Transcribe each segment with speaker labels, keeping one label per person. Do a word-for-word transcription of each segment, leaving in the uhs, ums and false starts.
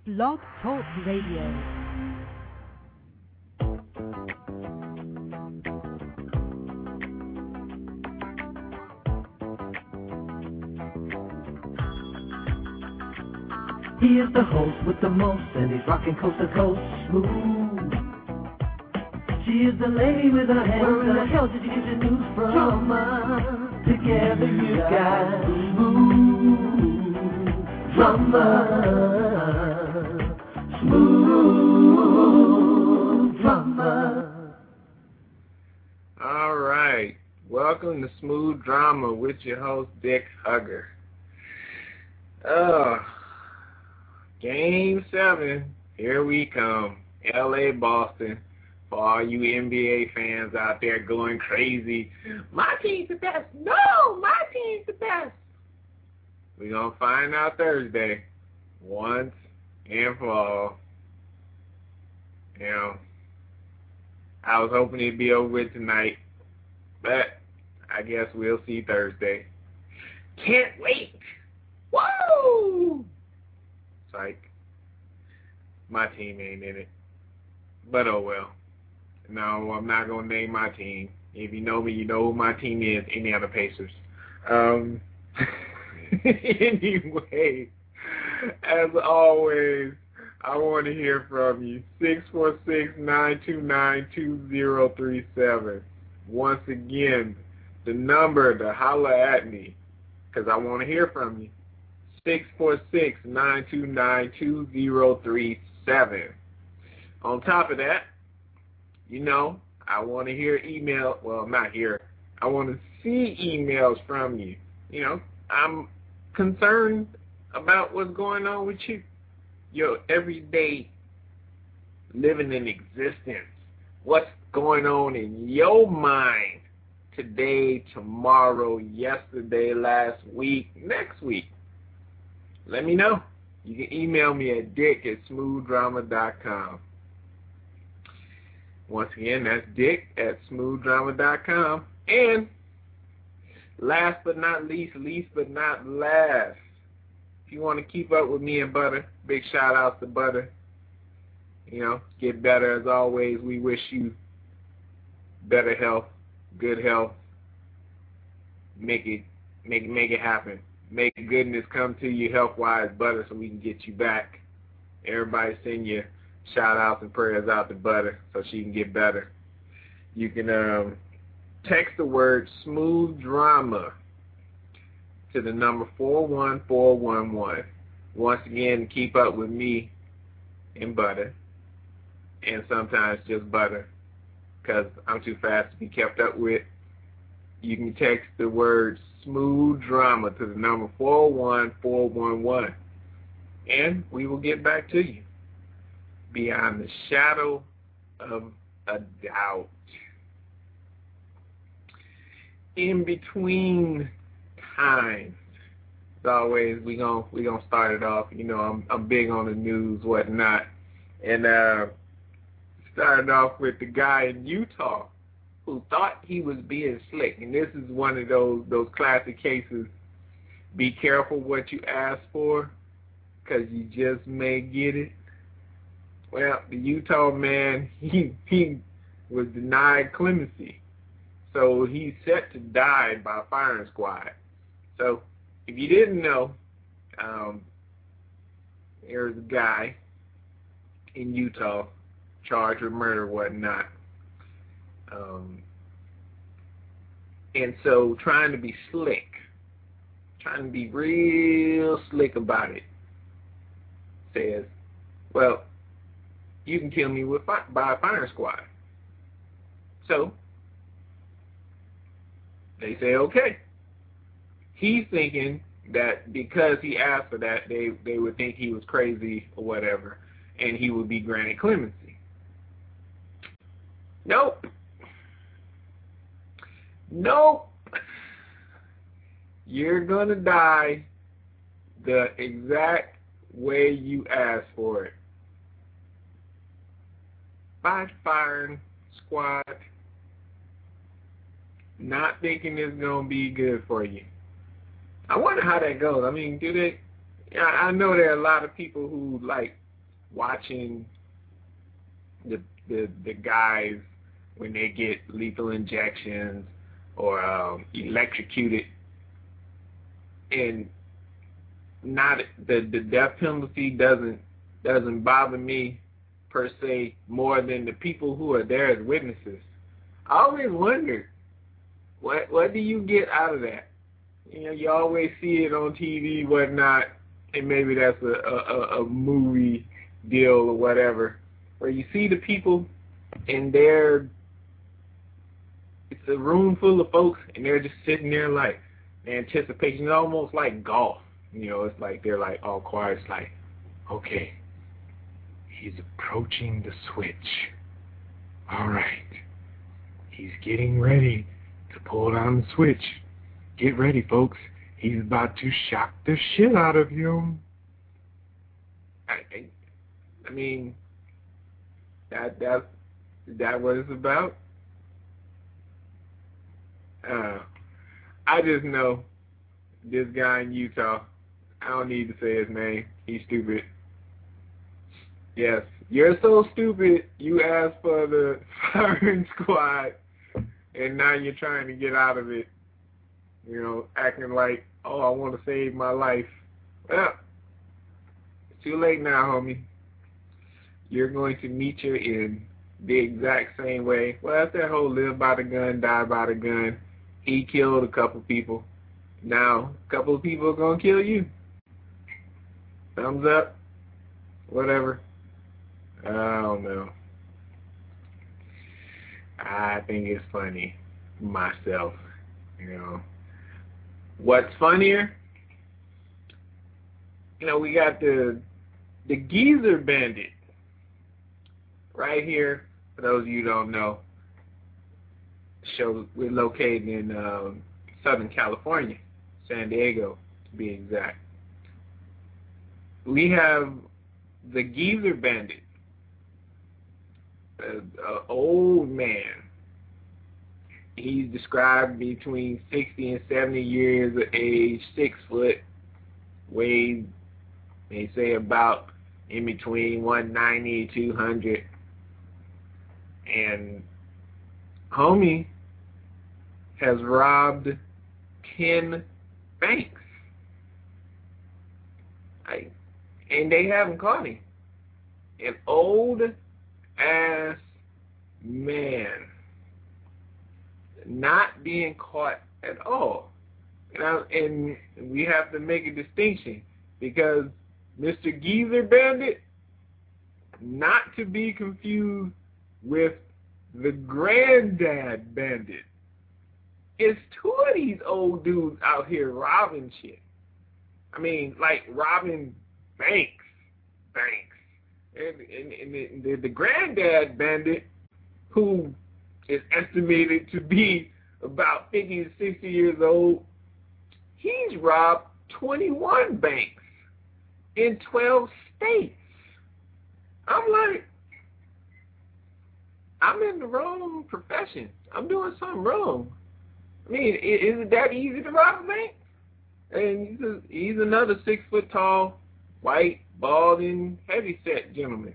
Speaker 1: Blog Talk Radio.
Speaker 2: He is the host with the most, and he's rocking coast to coast, smooth. She is the lady with her hands. Where in the hell did you get your news from? Drama. Together you got smooth drama. Smooth drama.
Speaker 3: All right. Welcome to Smooth Drama with your host, Dick Hugger. Uh, Game seven, here we come. L A Boston. For all you N B A fans out there going crazy, my team's the best. No, my team's the best. We're going to find out Thursday, once and for all. You know, I was hoping it'd be over with tonight, but I guess we'll see Thursday. Can't wait. Woo! Psych. My team ain't in it. But oh well. No, I'm not going to name my team. If you know me, you know who my team is, Indiana Pacers. Um, anyway, as always, I want to hear from you. six four six, nine two nine, two zero three seven. Once again, the number to holler at me, because I want to hear from you. six four six, nine two nine, two zero three seven. On top of that, you know, I want to hear email, well, not hear, I want to see emails from you. You know, I'm concerned about what's going on with you, your everyday living in existence. What's going on in your mind today, tomorrow, yesterday, last week, next week? Let me know. You can email me at dick at smooth drama dot com. Once again, that's dick at smooth drama dot com. And last but not least, least but not last, if you want to keep up with me and Butter, big shout out to Butter. You know, get better as always. We wish you better health, good health. Make it, make it, make it happen. Make goodness come to you health-wise, Butter, so we can get you back. Everybody send your shout-outs and prayers out to Butter so she can get better. You can um, text the word Smooth Drama to the number four one four one one. Once again, keep up with me and Butter, and sometimes just Butter, because I'm too fast to be kept up with. You can text the word Smooth Drama to the number four one four one one, and we will get back to you beyond the shadow of a doubt. In between times, as always, we gon' we gonna start it off. You know, I'm I'm big on the news, whatnot, and uh, started off with the guy in Utah who thought he was being slick. And this is one of those those classic cases. Be careful what you ask for, because you just may get it. Well, the Utah man, he he was denied clemency. So he's set to die by firing squad. So if you didn't know, um, there's a guy in Utah charged with murder, whatnot. Um, and so trying to be slick, trying to be real slick about it, says, well, you can kill me with fi- by a firing squad. So they say, okay. He's thinking that because he asked for that, they, they would think he was crazy or whatever, and he would be granted clemency. Nope. Nope. You're going to die the exact way you asked for it. By firing squad, not thinking it's going to be good for you. I wonder how that goes. I mean, do they, I know there are a lot of people who, like, watching the the the guys when they get lethal injections or um, electrocuted, and not the the death penalty doesn't doesn't bother me per se more than the people who are there as witnesses. I always wonder, what what do you get out of that? You know, you always see it on T V, whatnot, and maybe that's a, a, a movie deal or whatever, where you see the people and they're, it's a room full of folks and they're just sitting there like, the anticipation is almost like golf. You know, it's like they're like all quiet. It's like, okay, he's approaching the switch. All right. He's getting ready to pull down the switch. Get ready, folks. He's about to shock the shit out of you. I, I, I mean, that that is that what it's about? Uh, I just know this guy in Utah. I don't need to say his name. He's stupid. Yes, you're so stupid. You asked for the firing squad, and now you're trying to get out of it. You know, acting like, oh, I want to save my life. Well, it's too late now, homie. You're going to meet your end the exact same way. Well, that's that whole live by the gun, die by the gun. He killed a couple people. Now, a couple of people are going to kill you. Thumbs up. Whatever. I don't know. I think it's funny myself, you know. What's funnier? You know, we got the the Geezer Bandit right here. For those of you who don't know, show we're located in um, Southern California, San Diego to be exact. We have the Geezer Bandit, an old man. He's described between sixty and seventy years of age, six foot, weighed, they say about in between one ninety, two hundred. And homie has robbed ten banks. Like, and they haven't caught him. An old ass man not being caught at all. You know, and we have to make a distinction, because Mister Geezer Bandit, not to be confused with the Granddad Bandit. It's two of these old dudes out here robbing shit. I mean, like robbing banks, banks. And, and, and the, the, the Granddad Bandit, who is estimated to be about fifty to sixty years old, he's robbed twenty-one banks in twelve states. I'm like, I'm in the wrong profession. I'm doing something wrong. I mean, is it that easy to rob a bank? And he's, a, he's another six foot tall, white, balding, heavy-set gentleman.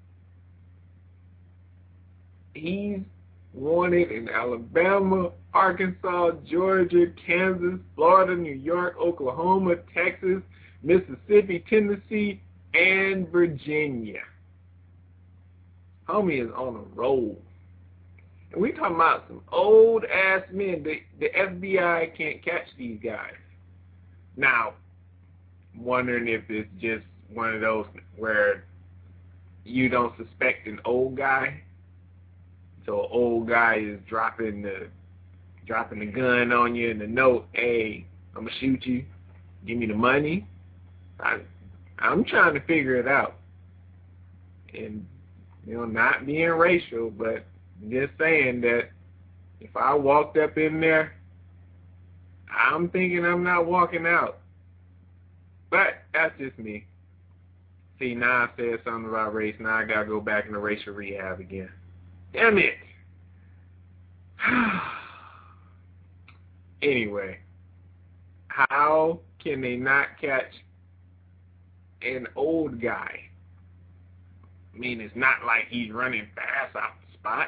Speaker 3: He's wanted in Alabama, Arkansas, Georgia, Kansas, Florida, New York, Oklahoma, Texas, Mississippi, Tennessee, and Virginia. Homie is on a roll. And we talking about some old-ass men. The, the F B I can't catch these guys. Now, I'm wondering if it's just one of those where you don't suspect an old guy. So an old guy is dropping the dropping the gun on you and the note, hey, I'm going to shoot you. Give me the money. I, I'm trying to figure it out. And, you know, not being racial, but just saying that if I walked up in there, I'm thinking I'm not walking out. But that's just me. See, now I said something about race. Now I got to go back into racial rehab again. Damn it. Anyway, how can they not catch an old guy I mean, it's not like he's running fast off the spot.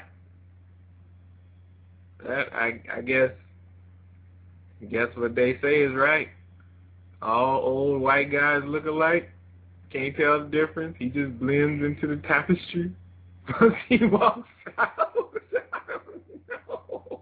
Speaker 3: That, I, I guess, I guess what they say is right. All old white guys look alike. Can't tell the difference. He just blends into the tapestry once he walks out. I don't know.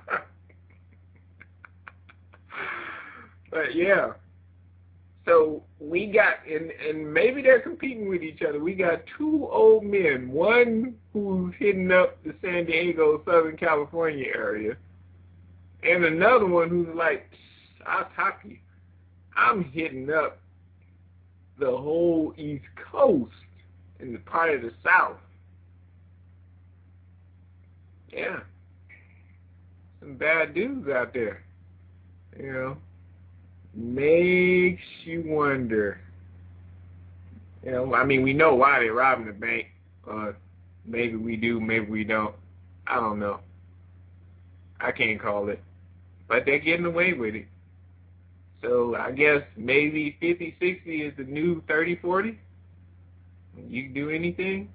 Speaker 3: But yeah. So we got, and, and maybe they're competing with each other. We got two old men, one who's hitting up the San Diego, Southern California area, and another one who's like, I'll talk to you. I'm hitting up the whole East Coast and the part of the South. Yeah. Some bad dudes out there. You know. Makes you wonder. You know, I mean, we know why they're robbing the bank. Uh, maybe we do, maybe we don't. I don't know. I can't call it. But they're getting away with it. So I guess maybe fifty sixty is the new thirty forty. You can do anything.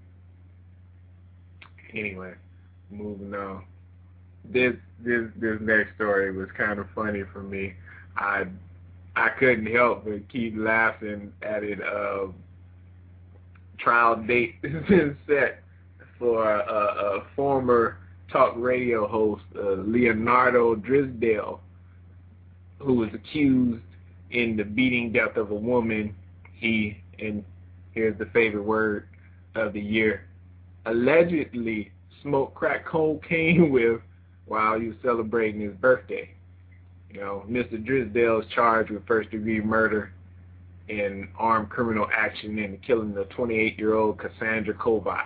Speaker 3: Anyway, moving on. This this this next story was kind of funny for me. I I couldn't help but keep laughing at it. Uh, trial date has been set for a, a former talk radio host, uh, Leonardo Drisdale, who was accused in the beating death of a woman he, and here's the favorite word of the year, allegedly smoked crack cocaine with while he was celebrating his birthday. You know, Mister Drisdale is charged with first-degree murder and armed criminal action in the killing of twenty-eight-year-old Cassandra Kovach.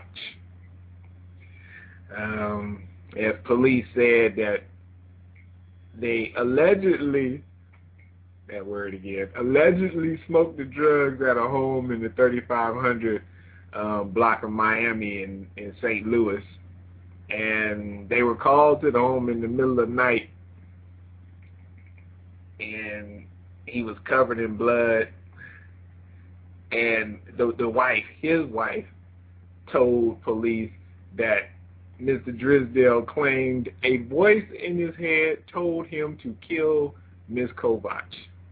Speaker 3: Um, as police said that they allegedly, that word again, allegedly smoked the drugs at a home in the thirty-five hundred um, block of Miami in, in Saint Louis. And they were called to the home in the middle of the night, and he was covered in blood. And the the wife, his wife, told police that Mister Drisdale claimed a voice in his head told him to kill Miss Kovach.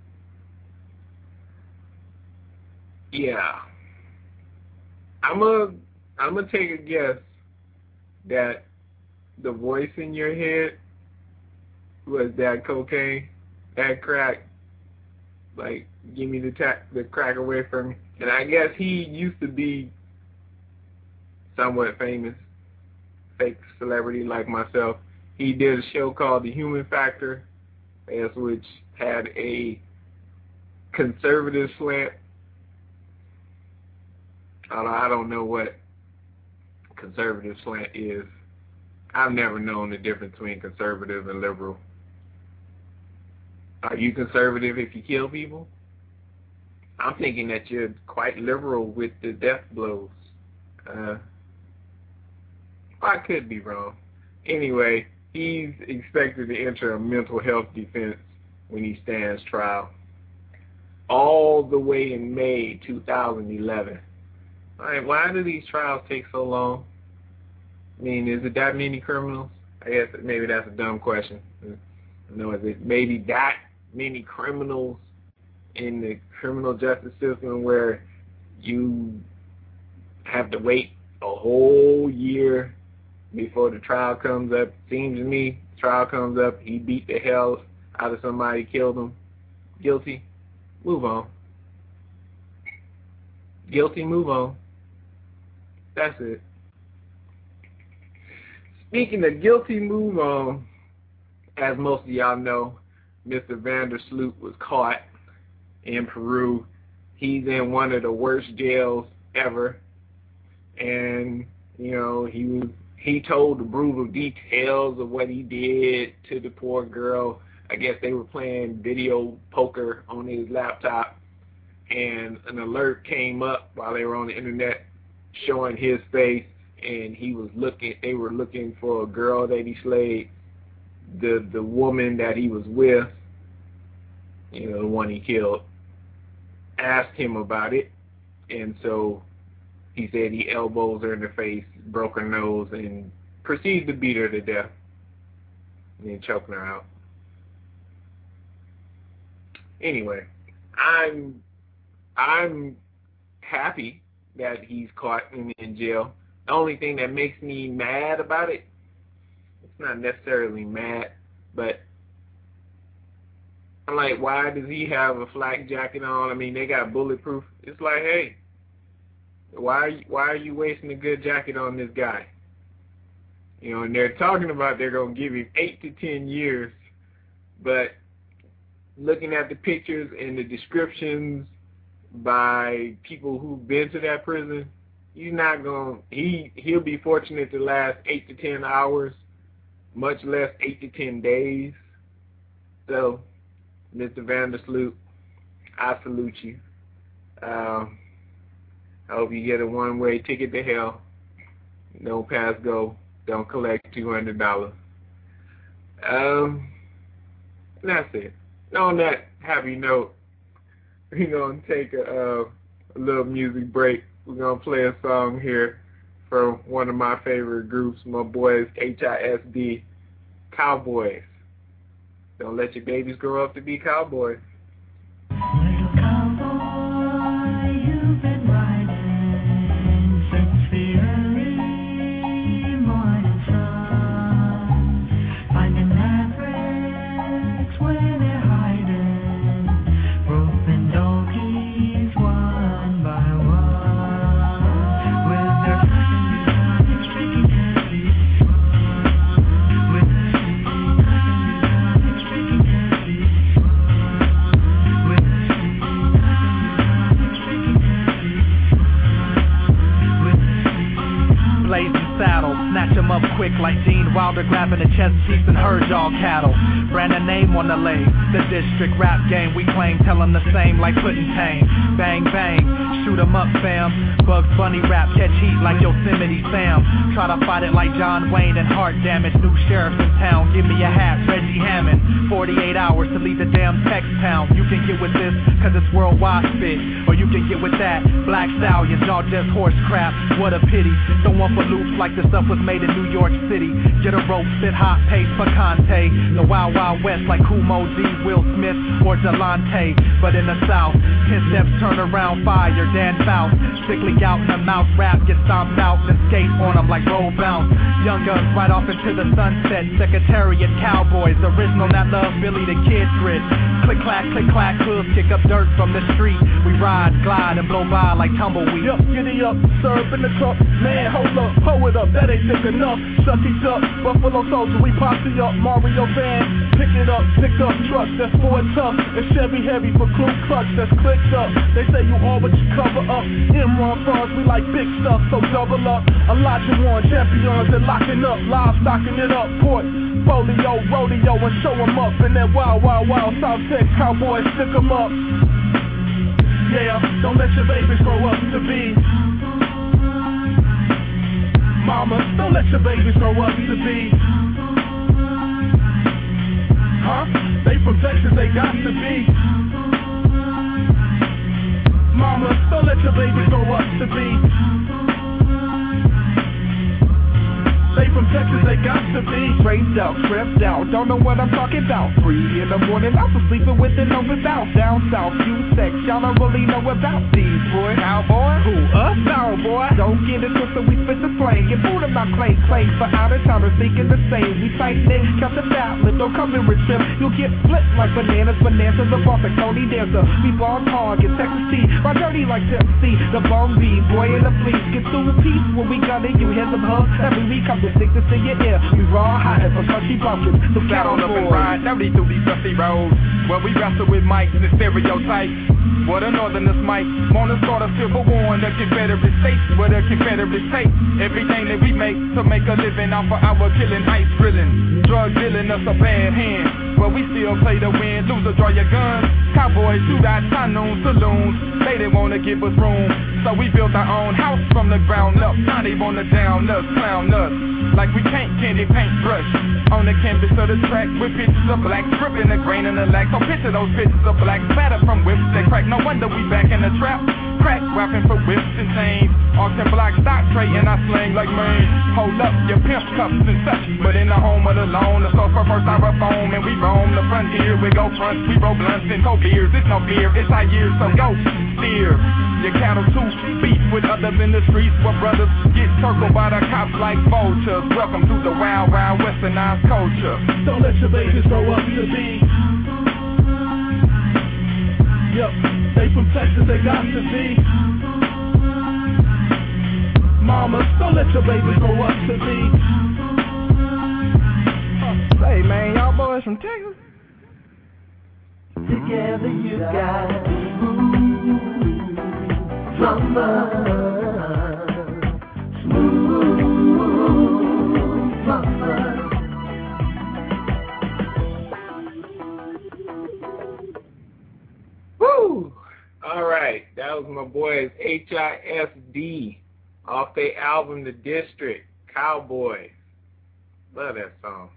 Speaker 3: Yeah. I'm a, I'm gonna take a guess that the voice in your head was that cocaine, that crack. Like, give me the ta- the crack away from me. And I guess he used to be somewhat famous, fake celebrity like myself. He did a show called The Human Factor, as which had a conservative slant. Although I don't know what conservative slant is. I've never known the difference between conservative and liberal. Are you conservative if you kill people? I'm thinking that you're quite liberal with the death blows. Uh, I could be wrong. Anyway, he's expected to enter a mental health defense when he stands trial, all the way in May two thousand eleven. All right, why do these trials take so long? I mean, is it that many criminals? I guess maybe that's a dumb question. No, is it maybe that many criminals in the criminal justice system where you have to wait a whole year before the trial comes up? Seems to me, trial comes up, he beat the hell out of somebody, killed him, guilty, move on. Guilty, move on. That's it. Speaking of guilty, move on, as most of y'all know, Mister Vandersloot was caught in Peru. He's in one of the worst jails ever. And, you know, he was he told the brutal details of what he did to the poor girl. I guess they were playing video poker on his laptop, and an alert came up while they were on the internet showing his face, and he was looking, they were looking for a girl that he slayed. The the woman that he was with, you know, the one he killed, asked him about it, and so he said he elbows her in the face, broke her nose, and proceeded to beat her to death, and then choking her out. Anyway, I'm I'm happy that he's caught and in jail. The only thing that makes me mad about it, it's not necessarily mad, but I'm like, why does he have a flak jacket on? I mean, they got bulletproof. It's like, hey, why are you, why are you wasting a good jacket on this guy? You know, and they're talking about they're going to give him eight to ten years, but looking at the pictures and the descriptions by people who've been to that prison, he's not going, he, he'll be fortunate to last eight to ten hours, much less eight to ten days. So, Mister Vandersloot, I salute you. Um, I hope you get a one-way ticket to hell. Don't pass go. Don't collect two hundred dollars. Um, that's it. On that happy note, we're going to take a, uh, a little music break. We're going to play a song here from one of my favorite groups, my boys, H I S D, Cowboys. Don't let your babies grow up to be cowboys.
Speaker 2: Little cowboy, you've been riding since the early morning sun, finding mavericks where they're hiding, roping donkeys one by one, with their friends streaking heavy, with their streaking heavy, with their
Speaker 4: Blazing saddle, snatch 'em up quick like Gene Wilder grabbing the chest piece and herd y'all cattle. Brand a name on the leg, the district rap game we claim, tell 'em the same like Puddin' Tame. Bang bang, shoot 'em up fam. Bugs Bunny rap, catch heat like Yosemite Sam. Try to fight it like John Wayne and heart damage. New sheriff in town, give me a hat, Reggie Hammond. forty-eight hours to leave the damn text town. You can get with this, cause it's worldwide spit. Or you can get with that, Black Stallions, y'all just horse crap. What a pity, don't want for loops like this stuff was made in New York City. Get a rope, sit hot pace for Conte. The Wild Wild West like Kumo D, Will Smith, or Delonte. But in the South, ten steps turn around fire, Dan Faust. Sickly out in the mouth, rap, get stomped out, then skate on them like roll bounce. Young guns right off into the sunset. Secretariat Cowboys, original that love Billy the Kid grit. Click clack, click clack, hooves kick up dirt from the street. We ride, glide, and blow by like tumbleweed.
Speaker 5: Yup, giddy up, serve in the cup. Man, hold up, hold it up, that ain't thick enough. Shut these up, Buffalo Soldier, we posse up. Mario van, pick it up, pick up trucks, that's Ford tough. And Chevy heavy for crew clutch, that's clicked up. They say you all but you cover up. M-Ron funds, we like big stuff, so double up. Elijah Warren, champions, they're locking up. Live stocking it up, port, folio, rodeo, and show 'em up. In that wild, wild, wild South Texas Cowboys, stick 'em up. Yeah, don't let your babies grow up to be mamas, don't let your babies grow up to be. Huh? They from Texas, they got to be. Mamas, don't let your babies grow up to be. They from Texas, they got to be.
Speaker 4: Straight out, tripped out, don't know what I'm talking about. Three in the morning, I was sleeping with it on without. Down south, you sex, y'all don't really know about these boys. Cowboy? Who, us? No, boy. Don't get it twisted, we spit the slang. Get food in my claim, claim for out of towners thinking the same. We tight necks, count the fat lip, don't come in with trim. You'll get flipped like bananas, bananas, the boss like Tony Dancer. We ball hard, get Texas T, my dirty like Pepsi. The bone B, boy in the fleece, get through a piece when we got it. You hear some hubs, every week I'm the sickness in your ear. We raw, hot as a country bumpkin. So
Speaker 6: get on up and ride, now through these dusty roads. Where we wrestle with mics and stereotypes. What a northerners might wanna start a civil war in the Confederate States. Where the Confederates take everything that we make to make a living off of our killing, ice grilling, drug dealing us a bad hand. But we still play to win, loser draw your guns. Cowboys shoot out saloons, saloons. They didn't wanna give us room, so we built our own house from the ground up. Now they wanna down us, clown us, like we can't candy paint brush. On the canvas of the track with pictures of black, dripping the grain in the lack. So picture those pictures of black spatter from whips that crack. No wonder we back in the trap. crack, rapping for whips and chains. Austin block stock trading, I slang like man. Hold up, your pimp cups and such. But in the home of the lone, the sofa first styrofoam, and we roam the frontier. We go front, we roll blunts and cold beers. It's no beer, it's our years, so go steer your cattle too. Beef with others in the streets where brothers get circled by the cops like vultures. Welcome to the wild, wild westernized culture.
Speaker 5: Don't let your babies grow up to be. Yup, they from Texas, they got to be. Mama, don't let your babies grow up to be.
Speaker 6: Hey man, y'all boys from Texas?
Speaker 2: Together you got smooth rumba, smooth rumba.
Speaker 3: Woo! All right, that was my boys H I S D off their album The District, Cowboys. Love that song.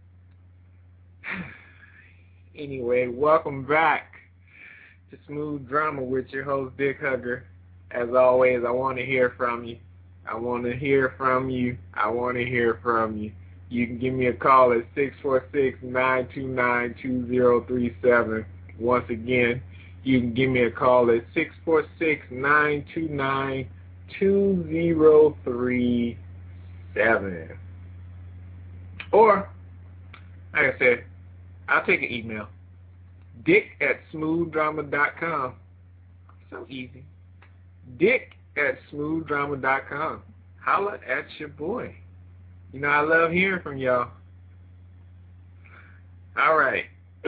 Speaker 3: Anyway, welcome back to Smooth Drama with your host, Dick Hugger. As always, I want to hear from you. I want to hear from you. I want to hear from you. You can give me a call at six four six, nine two nine, two zero three seven. Once again, you can give me a call at six four six, nine two nine, two zero three seven. Or, like I said, I'll take an email. Dick at smooth drama dot com. So easy. Dick at smooth drama dot com. Holla at your boy. You know, I love hearing from y'all. All right.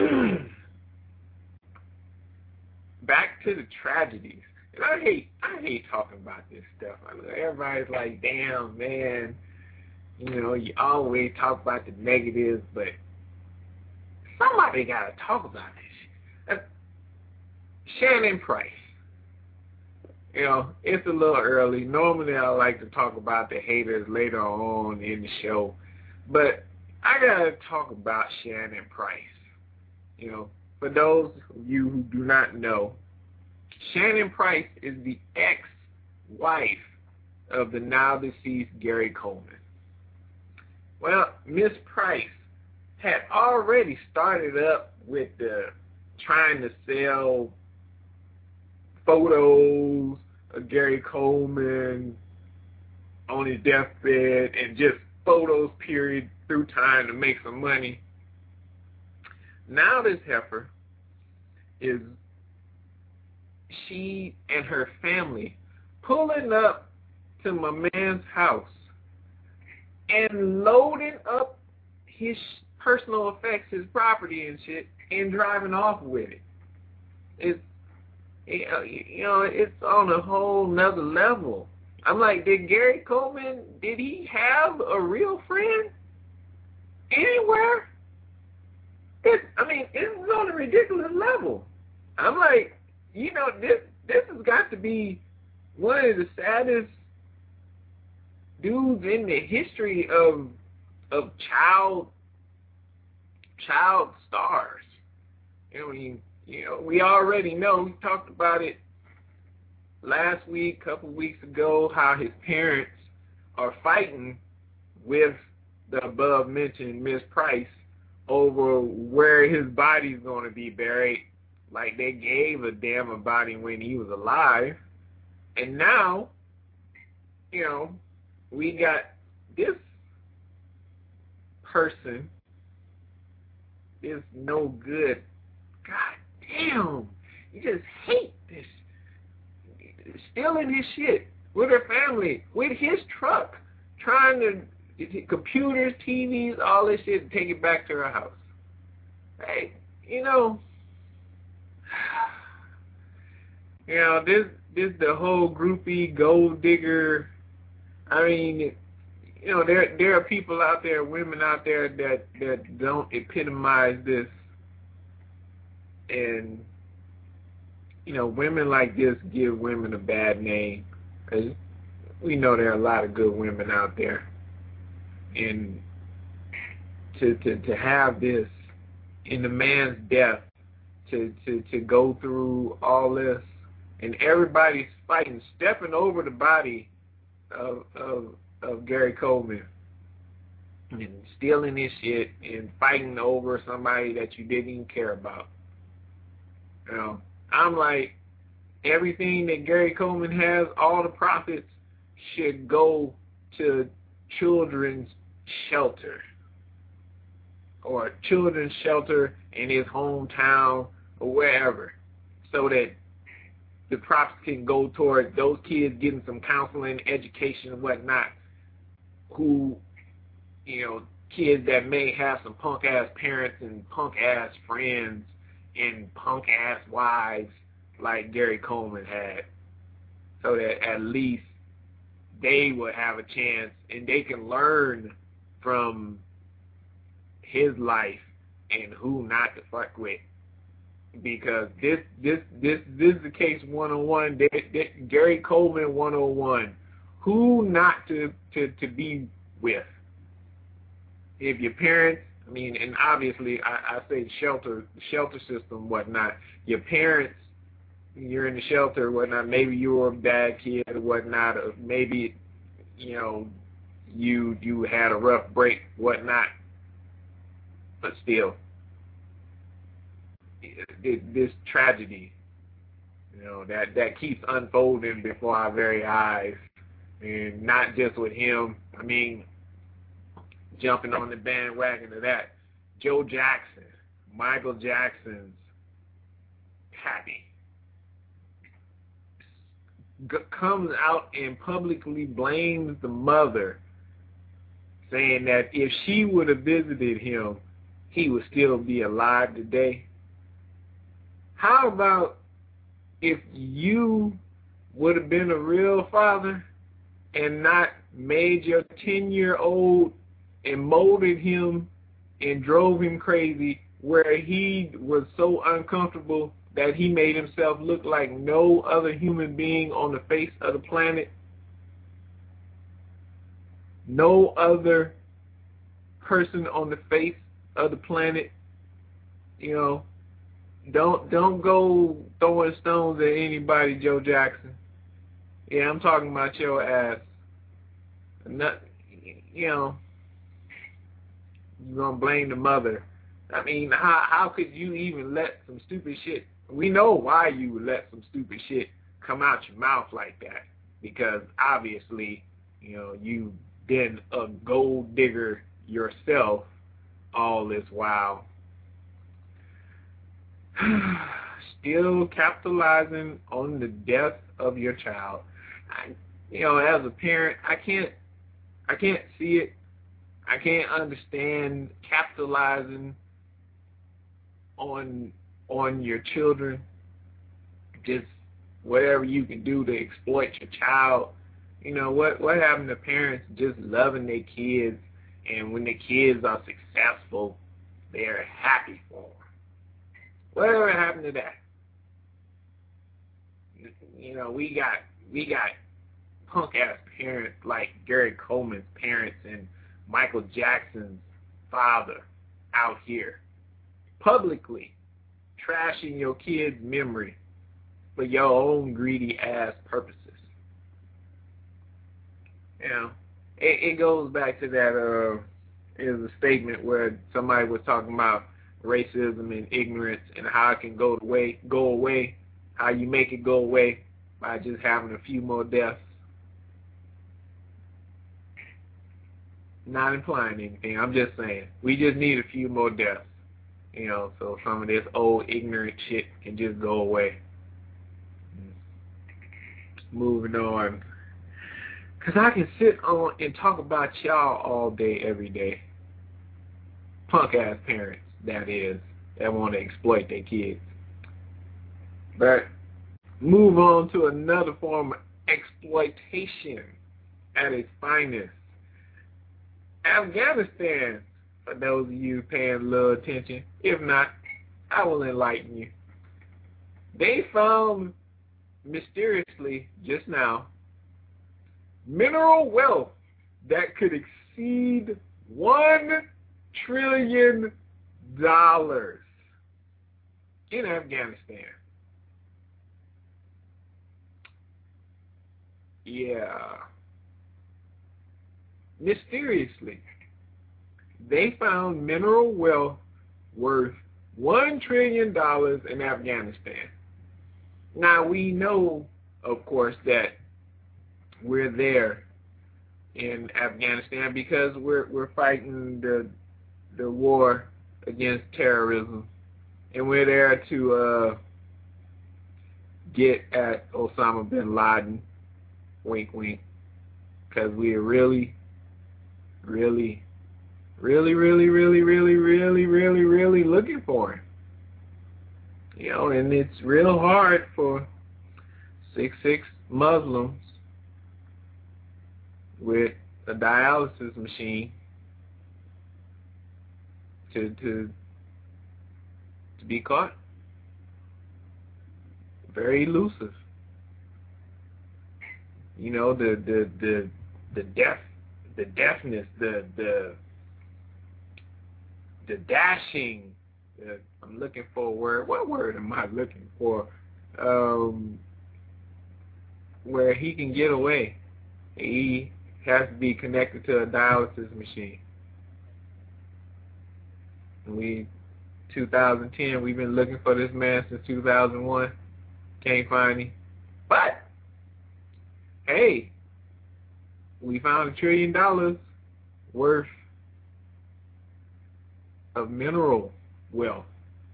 Speaker 3: Back to the tragedies. And I hate I hate talking about this stuff. I know everybody's like, damn, man, you know, you always talk about the negatives, but somebody got to talk about this. Uh, Shannon Price. You know, it's a little early. Normally I like to talk about the haters later on in the show, but I got to talk about Shannon Price. You know, for those of you who do not know, Shannon Price is the ex-wife of the now deceased Gary Coleman. Well, Miss Price had already started up with the trying to sell photos of Gary Coleman on his deathbed and just photos, period, through time to make some money. Now this heifer is, she and her family pulling up to my man's house and loading up his personal effects, his property and shit, and driving off with it. It's, you know, it's on a whole nother level. I'm like, did Gary Coleman, did he have a real friend anywhere? It's, I mean, it's on a ridiculous level. I'm like, you know, this this has got to be one of the saddest dudes in the history of of child child stars. You know, we, you know, we already know, we talked about it last week, a couple weeks ago, how his parents are fighting with the above mentioned Miss Price over where his body's going to be buried. Like they gave a damn about him when he was alive. And now, you know, we got this person, this no good, god damn, you just hate this, stealing his shit with her family, with his truck, trying to, computers, T Vs, all this shit, and take it back to her house. Hey, you know, you know, this this the whole groupie, gold digger. I mean, you know, there there are people out there, women out there that, that don't epitomize this. And, you know, women like this give women a bad name. 'Cause we know there are a lot of good women out there. And to to, to have this in the man's death, to, to, to go through all this and everybody's fighting, stepping over the body of of, of Gary Coleman and stealing his shit and fighting over somebody that you didn't even care about. You know, I'm like, everything that Gary Coleman has, all the profits should go to children's shelter or children's shelter in his hometown or wherever, so that the profits can go toward those kids getting some counseling, education, and whatnot, who, you know, kids that may have some punk-ass parents and punk-ass friends and punk-ass wives like Gary Coleman had, so that at least they would have a chance and they can learn from his life and who not to fuck with. Because this this this this is the case one oh one. Gary Coleman one oh one. Who not to, to, to be with. If your parents, I mean, and obviously I, I say shelter, shelter system, whatnot. Your parents, you're in the shelter or whatnot, maybe you were a bad kid or whatnot, or maybe, you know, you you had a rough break, whatnot. But still, this tragedy, you know, that, that keeps unfolding before our very eyes. And not just with him. I mean, jumping on the bandwagon of that, Joe Jackson, Michael Jackson's pappy, G- comes out and publicly blames the mother, saying that if she would have visited him, he would still be alive today. How about if you would have been a real father and not made your ten-year-old and molded him and drove him crazy, where he was so uncomfortable that he made himself look like no other human being on the face of the planet? No other person on the face of the planet. You know, don't don't go throwing stones at anybody, Joe Jackson. Yeah, I'm talking about your ass. Not, you know, you're going to blame the mother. I mean, how how could you even let some stupid shit? We know why you would let some stupid shit come out your mouth like that. Because obviously, you know, you've been a gold digger yourself all this while. Still capitalizing on the death of your child. I, you know, as a parent, I can't, I can't see it. I can't understand capitalizing on on your children. Just whatever you can do to exploit your child. You know, what what happened to parents just loving their kids, and when the kids are successful, they're happy for them. Whatever happened to that? You know, we got we got punk ass parents like Gary Coleman's parents and Michael Jackson's father out here publicly trashing your kid's memory for your own greedy ass purposes. You know, it, it goes back to that. Uh, is a statement where somebody was talking about racism and ignorance and how it can go away, go away, how you make it go away by just having a few more deaths. Not implying anything. I'm just saying we just need a few more deaths, you know, so some of this old ignorant shit can just go away. Moving on, because I can sit on and talk about y'all all day, every day. Punk ass parents, that is, that want to exploit their kids. But move on to another form of exploitation at its finest. Afghanistan, for those of you paying a little attention. If not, I will enlighten you. They found, mysteriously, just now, mineral wealth that could exceed one trillion dollars in Afghanistan. Yeah. Mysteriously, they found mineral wealth worth one trillion dollars in Afghanistan. Now, we know, of course, that we're there in Afghanistan because we're we're fighting the the war against terrorism, and we're there to uh, get at Osama bin Laden, wink, wink, because we are really, really, really, really, really, really, really, really, really looking for him. You know, and it's real hard for six six Muslims with a dialysis machine to to to be caught. Very elusive. You know, the the the the deaf the deafness, the the the dashing. The, I'm looking for a word. What word am I looking for? Um, where he can get away. He has to be connected to a dialysis machine. We, two thousand ten, we've been looking for this man since two thousand one. Can't find him. But, hey, we found a trillion dollars worth of mineral wealth.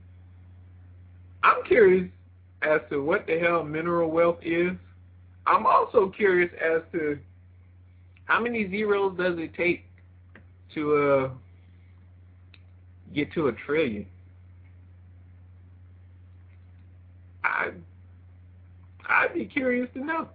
Speaker 3: I'm curious as to what the hell mineral wealth is. I'm also curious as to how many zeros does it take to uh, get to a trillion. I, I'd be curious to know.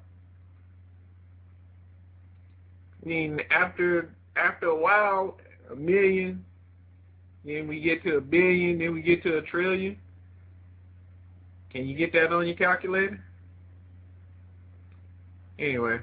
Speaker 3: I mean, after after a while, a million, then we get to a billion, then we get to a trillion. Can you get that on your calculator? Anyway.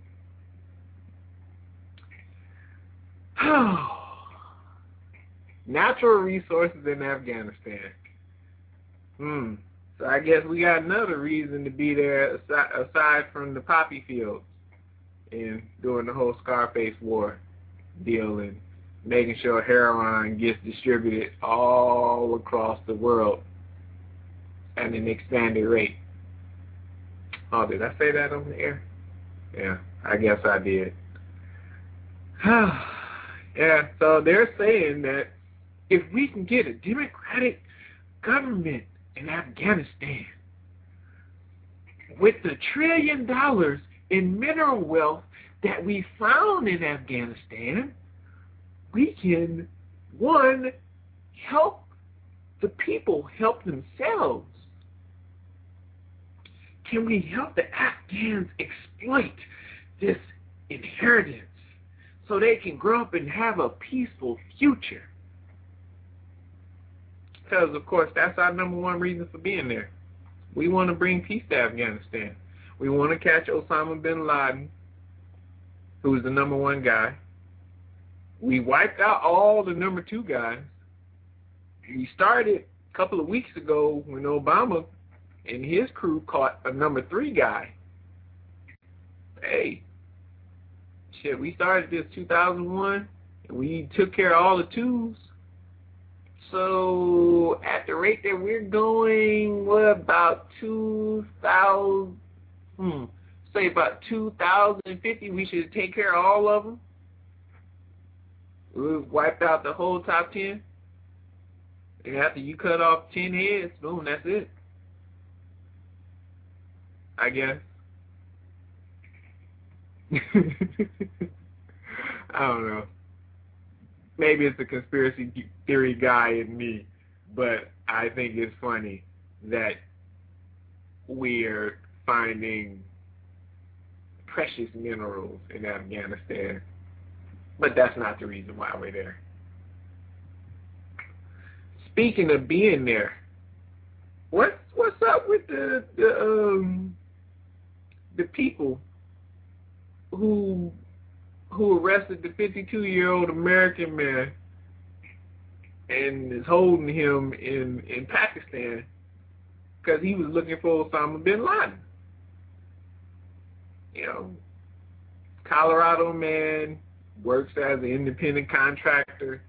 Speaker 3: Natural resources in Afghanistan. Hmm. So I guess we got another reason to be there aside, aside from the poppy fields and during the whole Scarface War deal and making sure heroin gets distributed all across the world at an expanded rate. Oh, did I say that on the air? Yeah, I guess I did. Yeah, so they're saying that if we can get a democratic government in Afghanistan with the trillion dollars in mineral wealth that we found in Afghanistan, we can, one, help the people help themselves. Can we help the Afghans exploit this inheritance so they can grow up and have a peaceful future? Because, of course, that's our number one reason for being there. We want to bring peace to Afghanistan. We want to catch Osama bin Laden, who's the number one guy. We wiped out all the number two guys. We started a couple of weeks ago when Obama and his crew caught a number three guy. Hey, shit, we started this two thousand one, and we took care of all the twos. So at the rate that we're going, what about two thousand, hmm, say about two thousand fifty, we should take care of all of them. We've wiped out the whole top ten. And after you cut off ten heads, boom, that's it. I guess. I don't know. Maybe it's the conspiracy theory guy in me, but I think it's funny that we're finding precious minerals in Afghanistan. But that's not the reason why we're there. Speaking of being there, what's what's up with the the um the people who who arrested the fifty-two-year-old American man and is holding him in in Pakistan because he was looking for Osama bin Laden? You know, Colorado man, works as an independent contractor.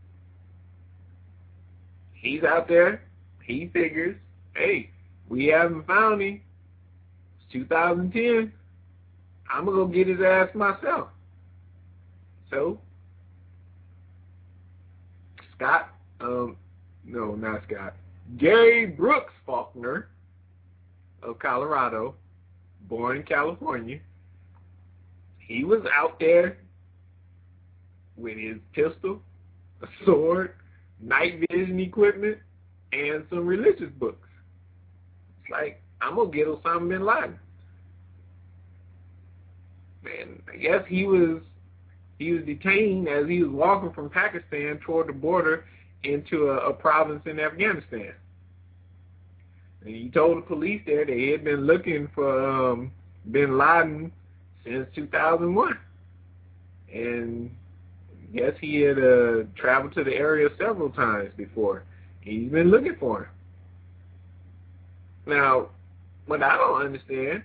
Speaker 3: He's out there. He figures, hey, we haven't found him. It's two thousand ten. I'm going to go get his ass myself. So, Scott, um, no, not Scott, Gary Brooks Faulkner of Colorado, born in California, he was out there with his pistol, a sword, night vision equipment, and some religious books. It's like, I'm going to get Osama bin Laden. Man, I guess he was he was detained as he was walking from Pakistan toward the border into a, a province in Afghanistan. And he told the police there they had been looking for um, bin Laden since two thousand one. And I guess he had uh, traveled to the area several times before. He's been looking for him. Now, what I don't understand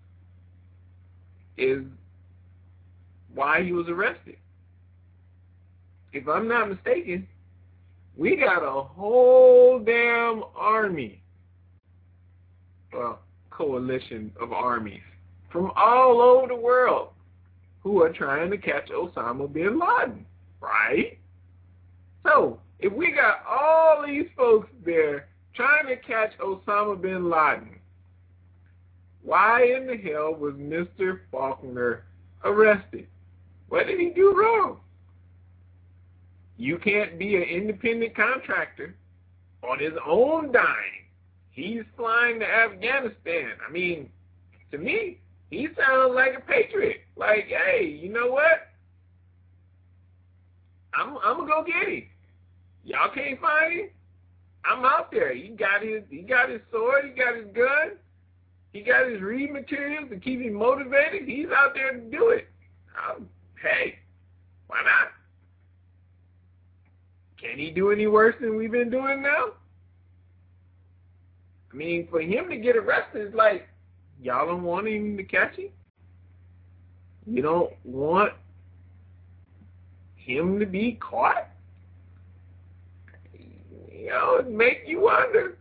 Speaker 3: is why he was arrested. If I'm not mistaken, we got a whole damn army, well, coalition of armies from all over the world who are trying to catch Osama bin Laden, right? So, if we got all these folks there trying to catch Osama bin Laden, why in the hell was Mister Faulkner arrested? What did he do wrong? You can't be an independent contractor on his own dime. He's flying to Afghanistan. I mean, to me, he sounds like a patriot. Like, hey, you know what? I'm, I'm gonna go get him. Y'all can't find him? I'm out there. He got his, he got his sword. He got his gun. He got his reading materials to keep him motivated. He's out there to do it. I'll, hey, why not? Can he do any worse than we've been doing now? I mean, for him to get arrested is like, y'all don't want him to catch him? You don't want him to be caught? You know, it makes you wonder.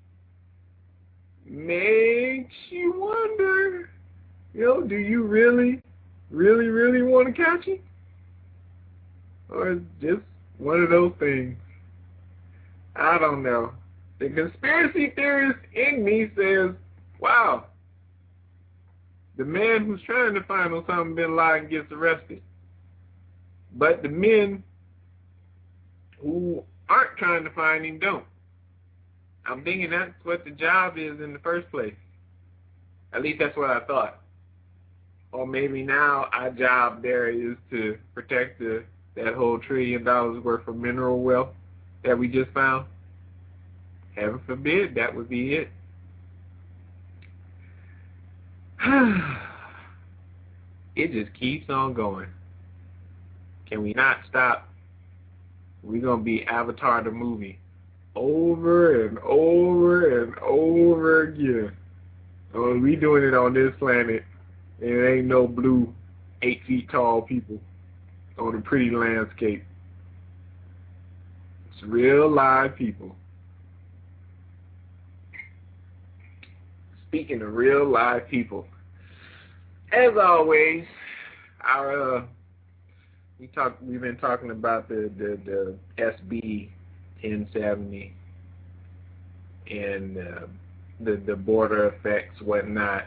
Speaker 3: Makes you wonder. You know, do you really, really, really want to catch him? Or is it just one of those things? I don't know. The conspiracy theorist in me says, wow, the man who's trying to find Osama bin Laden gets arrested. But the men who aren't trying to find him don't. I'm thinking that's what the job is in the first place. At least that's what I thought. Or maybe now our job there is to protect the, that whole trillion dollars worth of mineral wealth that we just found. Heaven forbid that would be it. It just keeps on going. Can we not stop? We're going to be Avatar the movie over and over and over again. Oh, we doing it on this planet. And it ain't no blue, eight feet tall people on a pretty landscape. It's real live people. Speaking of real live people, as always, our uh, we talk. We've been talking about the the, the S B ten seventy and uh, the the border effects, whatnot.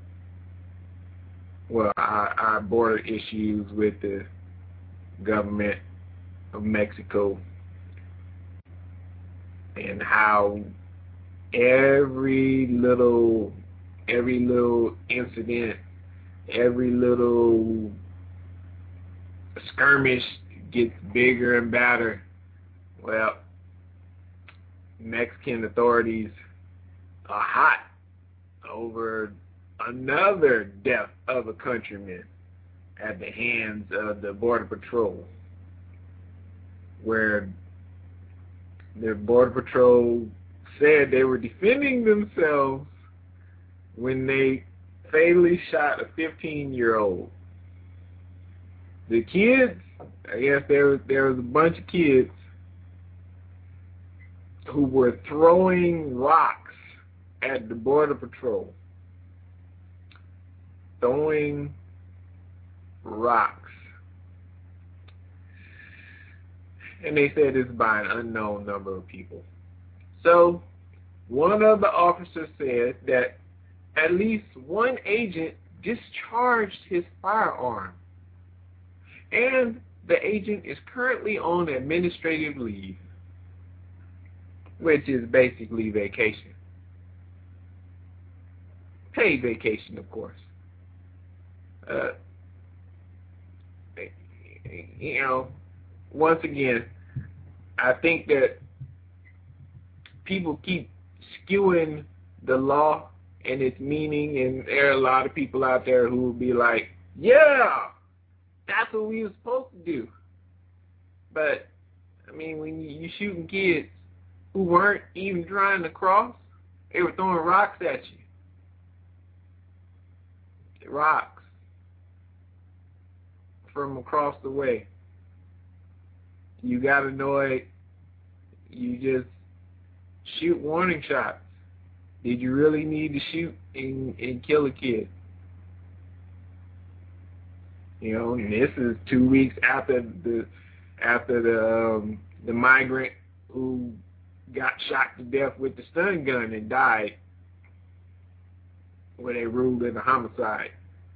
Speaker 3: Well, our, our border issues with the government of Mexico and how every little every little incident, every little skirmish gets bigger and badder. Well, Mexican authorities are hot over another death of a countryman at the hands of the Border Patrol, where the Border Patrol said they were defending themselves when they fatally shot a fifteen-year-old the kids, I guess there was, there was a bunch of kids who were throwing rocks at the Border Patrol. Throwing rocks. And they said it's by an unknown number of people. So, one of the officers said that at least one agent discharged his firearm. And the agent is currently on administrative leave, which is basically vacation. Paid vacation, of course. Uh, you know, once again, I think that people keep skewing the law and its meaning, and there are a lot of people out there who will be like, yeah, that's what we were supposed to do. But, I mean, when you, you shooting kids who weren't even trying to cross, they were throwing rocks at you. Rocks from across the way. You got annoyed. You just shoot warning shots. Did you really need to shoot and, and kill a kid? You know, and this is two weeks after the after the um, the migrant who got shot to death with the stun gun and died, where they ruled it a homicide.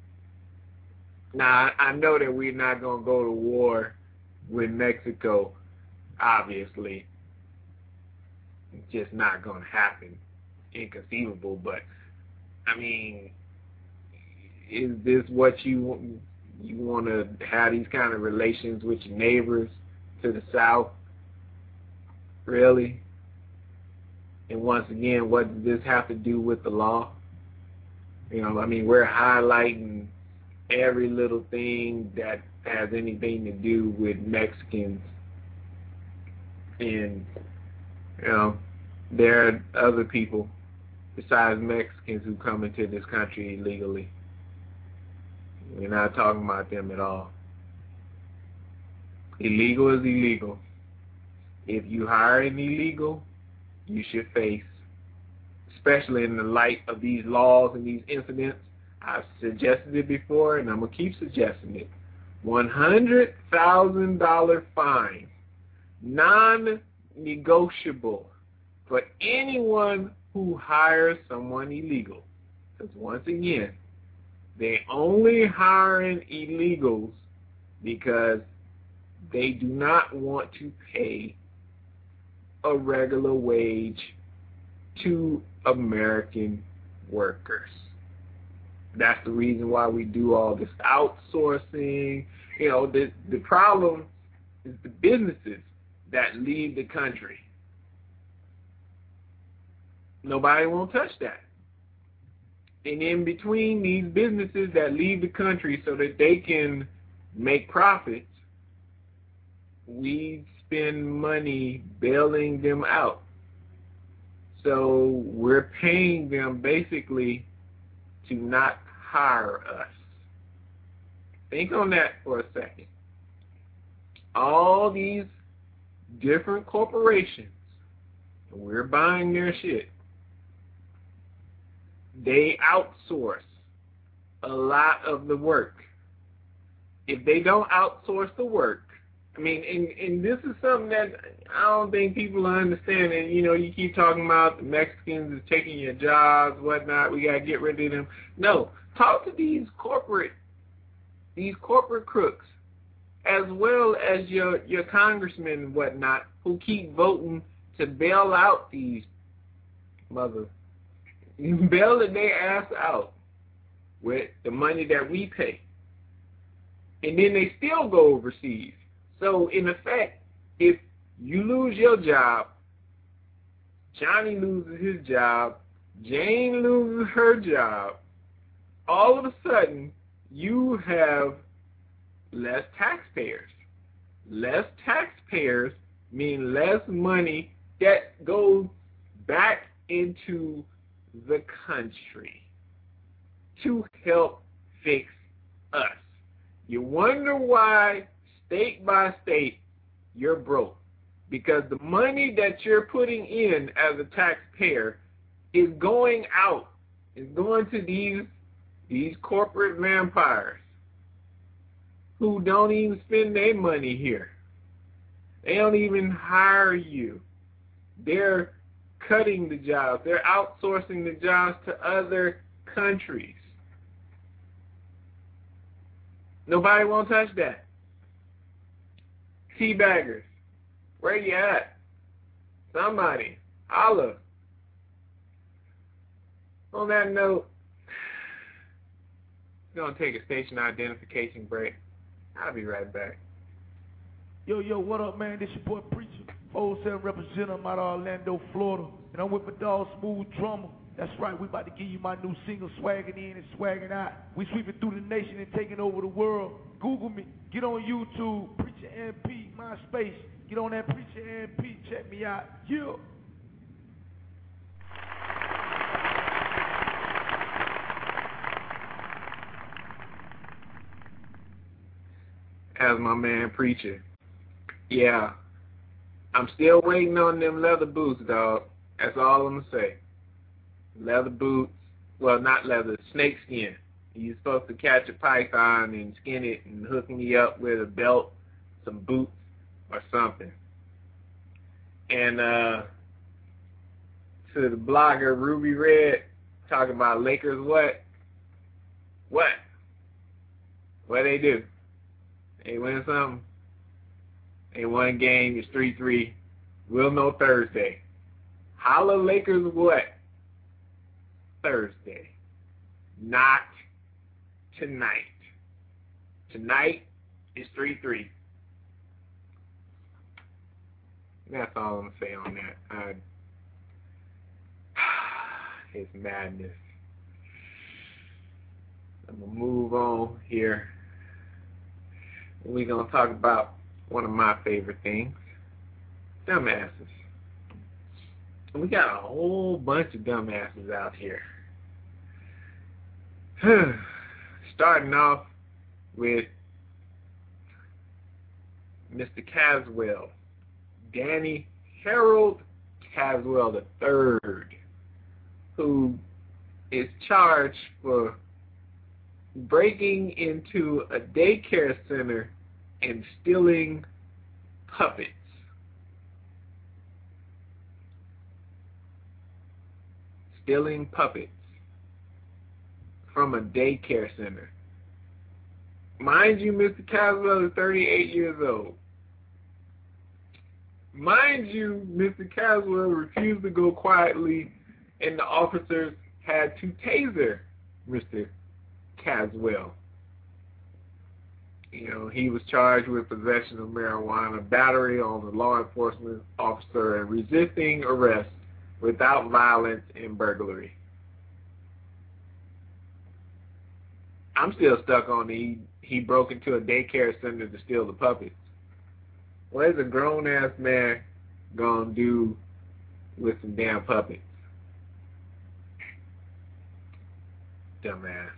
Speaker 3: Now, I know that we're not going to go to war with Mexico, obviously. It's just not going to happen. Inconceivable, but, I mean, is this what you you want to have these kind of relations with your neighbors to the south? Really? And once again, what does this have to do with the law? You know, I mean, we're highlighting every little thing that has anything to do with Mexicans. And, you know, there are other people besides Mexicans who come into this country illegally. We're not talking about them at all. Illegal is illegal. If you hire an illegal, you should face, especially in the light of these laws and these incidents. I've suggested it before, and I'm going to keep suggesting it. one hundred thousand dollars fine, non-negotiable, for anyone who hires someone illegal. Because once again, they only hiring illegals because they do not want to pay a regular wage to American workers. That's the reason why we do all this outsourcing. You know, the, the problem is the businesses that leave the country. Nobody won't touch that. And in between these businesses that leave the country so that they can make profits, we spend money bailing them out. So we're paying them basically to not hire us. Think on that for a second. All these different corporations, we're buying their shit. They outsource a lot of the work. If they don't outsource the work, I mean, and, and this is something that I don't think people are understanding. You know, you keep talking about the Mexicans is taking your jobs, whatnot. We got to get rid of them. No, talk to these corporate, these corporate crooks, as well as your your congressmen and whatnot, who keep voting to bail out these mother, bailing their ass out with the money that we pay, and then they still go overseas. So, in effect, if you lose your job, Johnny loses his job, Jane loses her job, all of a sudden, you have less taxpayers. Less taxpayers mean less money that goes back into the country to help fix us. You wonder why, state by state, you're broke. Because the money that you're putting in as a taxpayer is going out, is going to these, these corporate vampires who don't even spend their money here. They don't even hire you. They're cutting the jobs. They're outsourcing the jobs to other countries. Nobody won't touch that. Teabaggers, where you at? Somebody, holla. On that note, we're going to take a station identification break. I'll be right back.
Speaker 5: Yo, yo, what up, man? This your boy Preacher, oh seven representative out of Orlando, Florida. And I'm with my dog, Smooth Drummer. That's right, we about to give you my new single, Swagging In and Swagging Out. We sweeping through the nation and taking over the world. Google me, get on YouTube, Preacher M P, MySpace. Get on that Preacher M P, check me out. Yeah.
Speaker 3: As my man Preacher. Yeah. I'm still waiting on them leather boots, dog. That's all I'm going to say. Leather boots. Well, not leather, snake skin. You're supposed to catch a python and skin it and hook me up with a belt, some boots, or something. And uh, to the blogger Ruby Red, talking about Lakers what? What? What they do? They win something. They won a game. It's three three. We'll know Thursday. Holla Lakers what? Thursday. Not tonight. Tonight is three three. That's all I'm going to say on that. Uh, it's madness. I'm going to move on here. We're going to talk about one of my favorite things, dumbasses. And we got a whole bunch of dumbasses out here. Starting off with Mister Caswell, Danny Harold Caswell the third, who is charged for breaking into a daycare center and stealing puppets. Stealing puppets from a daycare center. Mind you, Mister Caswell is thirty-eight years old. Mind you, Mister Caswell refused to go quietly, and the officers had to taser Mister Caswell. You know, he was charged with possession of marijuana, battery on a law enforcement officer, and resisting arrest without violence and burglary. I'm still stuck on the he, he broke into a daycare center to steal the puppets. What is a grown-ass man gonna do with some damn puppets? Dumbass.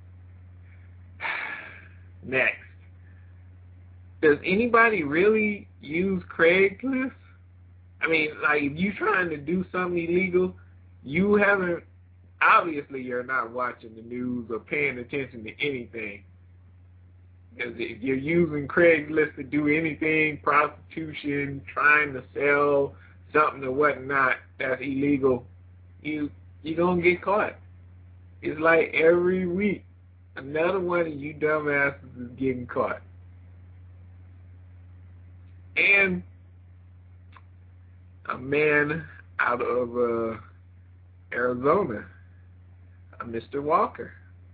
Speaker 3: Next. Does anybody really use Craigslist? I mean, like, if you're trying to do something illegal, you haven't, obviously you're not watching the news or paying attention to anything. Because if you're using Craigslist to do anything, prostitution, trying to sell something or whatnot that's illegal, you, you're going to get caught. It's like every week, another one of you dumbasses is getting caught. And a man out of uh, Arizona, uh, Mister Walker.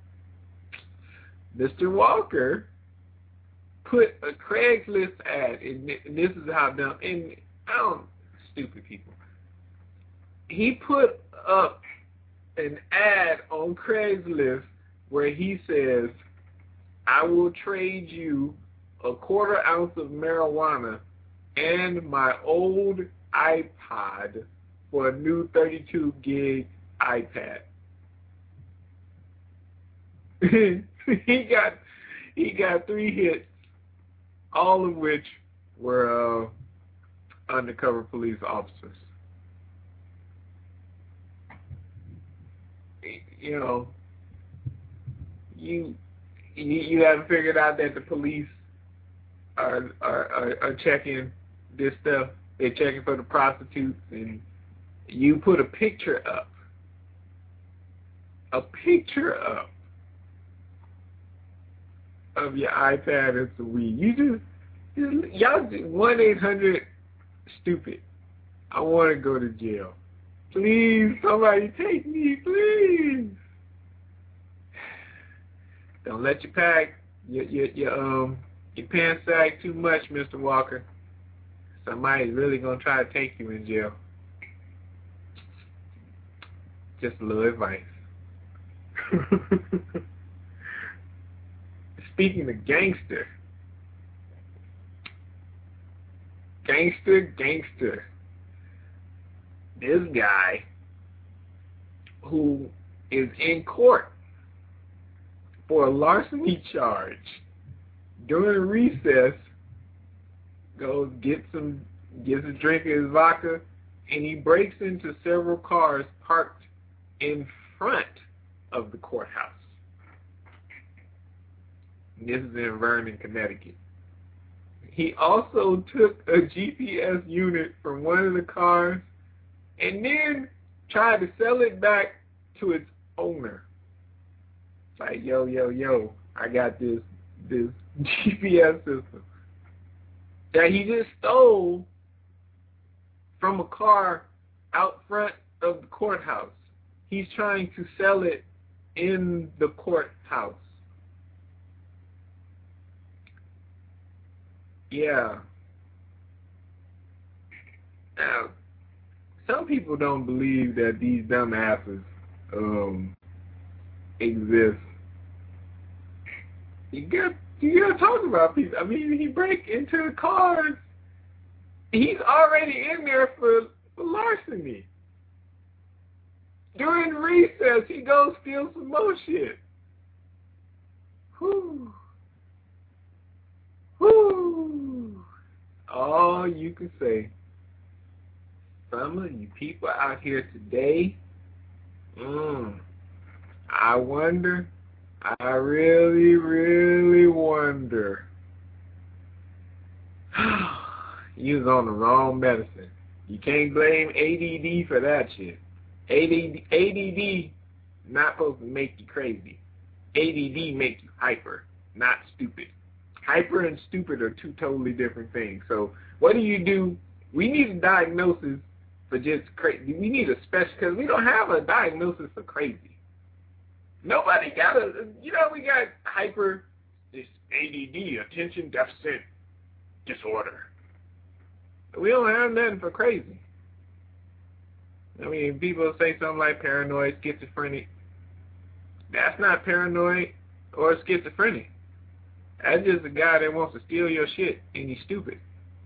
Speaker 3: Mister Walker put a Craigslist ad, and this is how dumb, and I don't, stupid people. He put up an ad on Craigslist where he says, I will trade you a quarter ounce of marijuana and my old iPod for a new thirty-two gig iPad. he got he got three hits, all of which were uh, undercover police officers. You know, you you, you haven't figured out that the police are, are are are checking this stuff. They're checking for the prostitutes, and you put a picture up, a picture up of your iPad and some weed. You just, just y'all one eight hundred stupid. I want to go to jail. Please, somebody take me, please. Don't let your pack, your your, your um your pants sag too much, Mister Walker. Somebody's really gonna try to take you in jail. Just a little advice. Speaking of gangster, gangster, gangster. This guy who is in court for a larceny charge during recess goes get some gets a drink of his vodka, and he breaks into several cars parked in front of the courthouse. This is in Vernon, Connecticut. He also took a G P S unit from one of the cars and then tried to sell it back to its owner. Like, yo, yo, yo, I got this this G P S system that he just stole from a car out front of the courthouse. He's trying to sell it in the courthouse. Yeah. Now, some people don't believe that these dumbasses um, exist. You got you got to talk about people. I mean, he break into the cars. He's already in there for, for larceny. During recess, he goes steal some more shit. Whew. Whew. All you can say. Some of you people out here today, mm, I wonder, I really, really wonder. You was on the wrong medicine. You can't blame A D D for that shit. A D D, A D D not supposed to make you crazy. A D D make you hyper, not stupid. Hyper and stupid are two totally different things. So what do you do? We need a diagnosis for just crazy. We need a special, because we don't have a diagnosis for crazy. Nobody got a, you know, we got hyper, this A D D, attention deficit disorder. We don't have nothing for crazy. I mean, people say something like paranoid, schizophrenic. That's not paranoid or schizophrenic. That's just a guy that wants to steal your shit and he's stupid.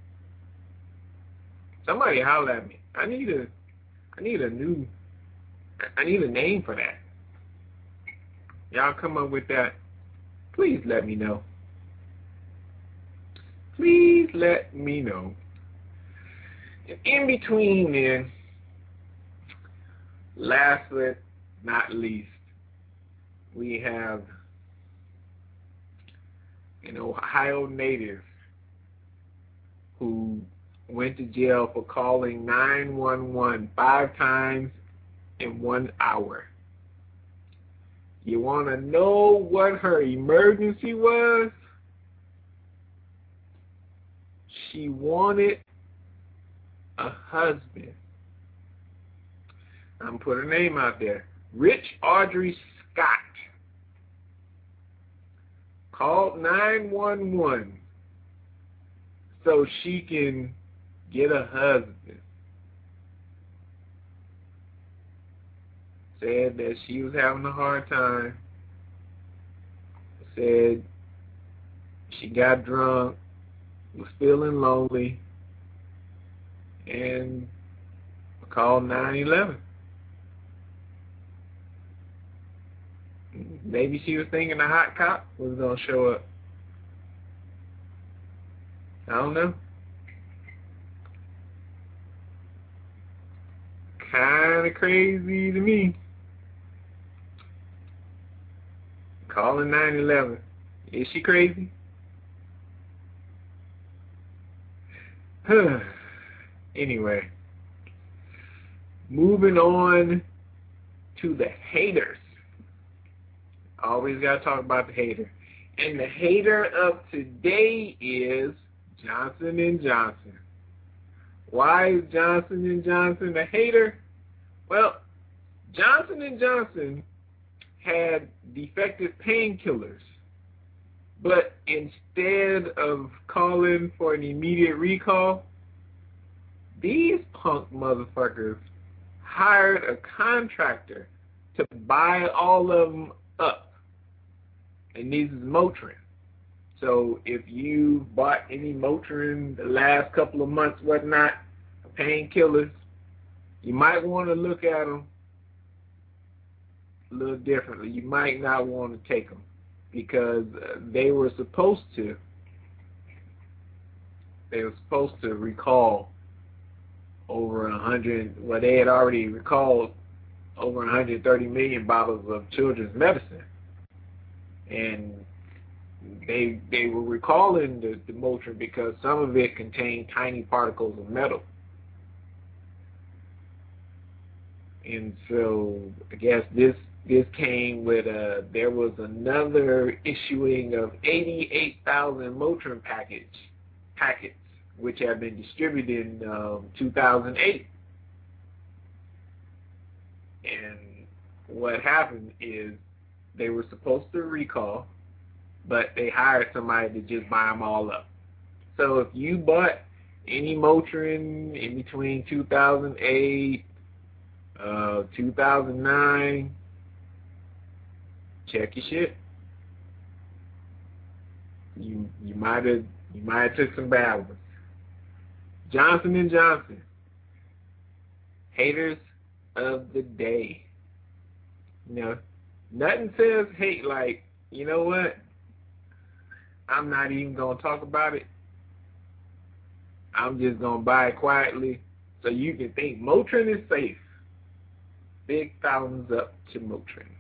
Speaker 3: Somebody holler at me. I need a, I need a new, I need a name for that. Y'all come up with that. Please let me know. Please let me know. In between then, last but not least, we have an Ohio native who went to jail for calling nine one one five times in one hour. You want to know what her emergency was? She wanted a husband. I'm putting her name out there. Rich Audrey Scott called nine one one so she can get a husband. Said that she was having a hard time. Said she got drunk, was feeling lonely, and called nine eleven. Maybe she was thinking a hot cop was going to show up. I don't know. Kind of crazy to me. Calling nine eleven. Is she crazy? Anyway, moving on to the haters. Always got to talk about the hater. And the hater of today is Johnson and Johnson. Why is Johnson and Johnson a hater? Well, Johnson and Johnson had defective painkillers, but instead of calling for an immediate recall, these punk motherfuckers hired a contractor to buy all of them up. And this is Motrin. So if you bought any Motrin the last couple of months, whatnot, painkillers, you might want to look at them a little differently. You might not want to take them because uh, they were supposed to, they were supposed to recall over a hundred, well, they had already recalled over one hundred thirty million bottles of children's medicine. And they they were recalling the, the Motrin because some of it contained tiny particles of metal. And so I guess this this came with a, there was another issuing of eighty-eight thousand Motrin package packets, which had been distributed in um, two thousand eight. And what happened is they were supposed to recall, but they hired somebody to just buy them all up. So if you bought any Motrin in between two thousand eight, uh, two thousand nine, check your shit. You you might have you might have took some bad ones. Johnson and Johnson, haters of the day. You know, nothing says hate like, you know what? I'm not even gonna talk about it. I'm just gonna buy it quietly so you can think Motrin is safe. Big thumbs up to Motrin.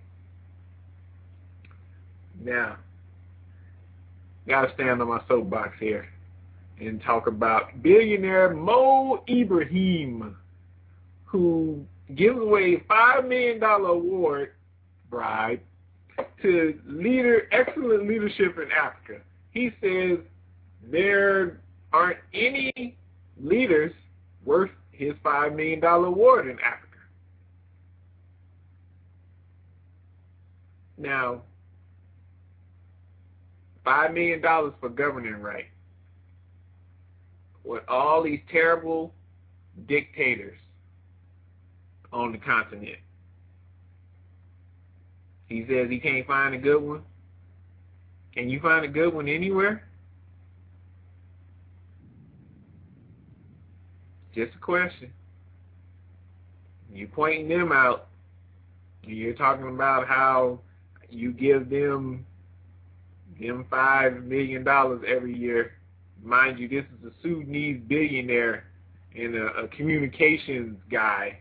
Speaker 3: Now, gotta stand on my soapbox here and talk about billionaire Mo Ibrahim, who gives away a five million dollars award bribe to leader excellent leadership in Africa. He says there aren't any leaders worth his five million dollars award in Africa. Now, five million dollars for governing right, with all these terrible dictators on the continent. He says he can't find a good one. Can you find a good one anywhere? Just a question. You're pointing them out. You're talking about how you give them them five million dollars every year. Mind you, this is a Sudanese billionaire and a, a communications guy.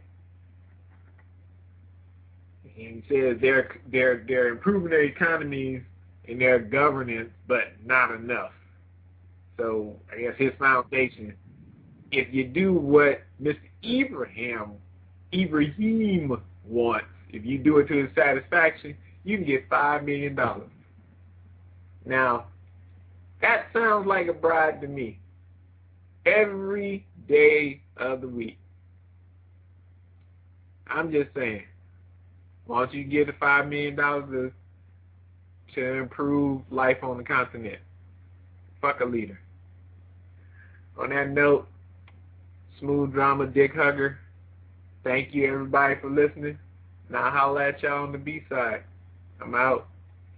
Speaker 3: And he says they're they're they're improving their economies and their governance, but not enough. So I guess his foundation, if you do what Mister Ibrahim Ibrahim wants, if you do it to his satisfaction, you can get five million dollars. Now, that sounds like a bribe to me. Every day of the week. I'm just saying, why don't you give the five million dollars to, to improve life on the continent? Fuck a leader. On that note, Smooth Drama Dick Hugger, thank you everybody for listening. Now I'll holler at y'all on the B-side. I'm out.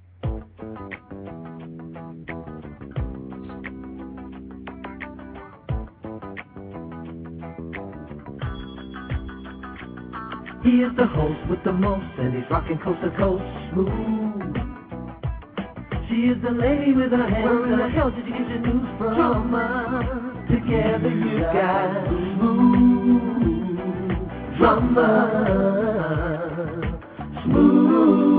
Speaker 2: He is the host with the most, and he's rocking coast to coast. Smooth. She She is the lady with her hands. Where in the hell did you get your news from? Drama. Together you got smooth drama. Smooth.